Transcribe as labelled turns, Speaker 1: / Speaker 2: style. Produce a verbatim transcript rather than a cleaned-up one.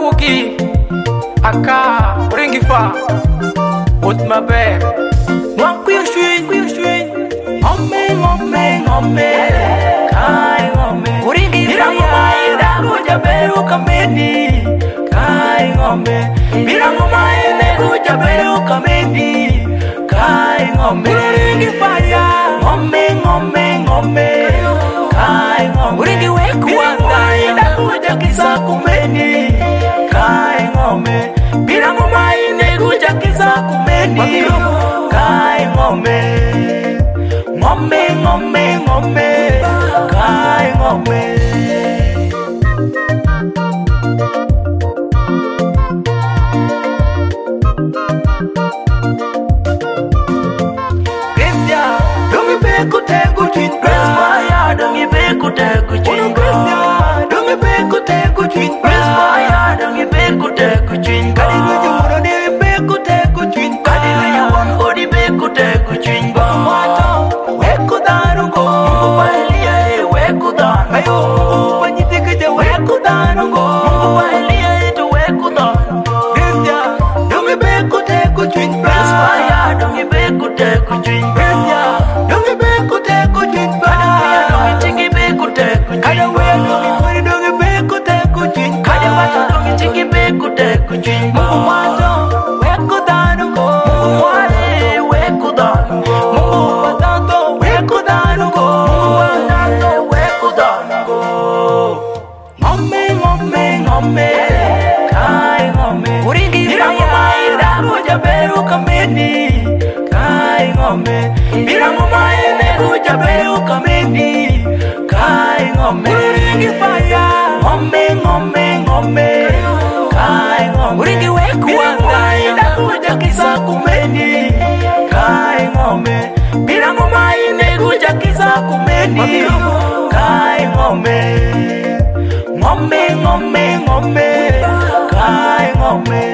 Speaker 1: Kuki Aka Ringifa Ut Maber Mwang kuyo shwin kuyo shwin Ngome ngome ngome Kai ngome Mira ngoma ida kuja beru kameni Kai ngome Mira ngoma ida kuja beru kameni Kai ngome Ringifa ya Ngome ngome ngome Kai ngome Uringi weku wanga ida kuja kisa kumeni Kai ngome Mira ngoma ida kuja kisa kumeni Kai ngome Ngome ngome ngome Kai ngome Christian Dungi beku tegu chin Christmaya Dungi beku tegu chin Christian Dungi beku tegu chin Christmaya Dungi beku tegu chin Kadi nuju muro di beku tegu chin Kadi nuju wongo di beku tegu chin Weku danungo Mungu bahalia e weku danungo Ayo Mungu panyiti keja weku danungo Mungu bahalia e tu weku danungo Christian Dungi beku tegu chin Christmaya Dungi beku tegu chin Christian Dungi beku tegu chin Kada wea dungi tingi beku tegu chin Kada wea dungi kwari dungi beku tegu chin Kada watu dungi tingi beku tegu chin Mungu mato weku danungo Mungu wale weku danungo Mungu patanto weku danungo Mungu patanto weku danungo Ngome ngome ngome Kai ngome Mira ngoma ida kuja beru kameni Kai ngome Mira ngoma ida kuja beru kameni Kai ngome Uringi faya Ngome ngome ngome Kai ngome Uringi weku wanga ida kuja kisa kumeni Kai ngome Mira ngoma ida kuja kisa kumeni Kai ngome Ngome ngome ngome Kai ngome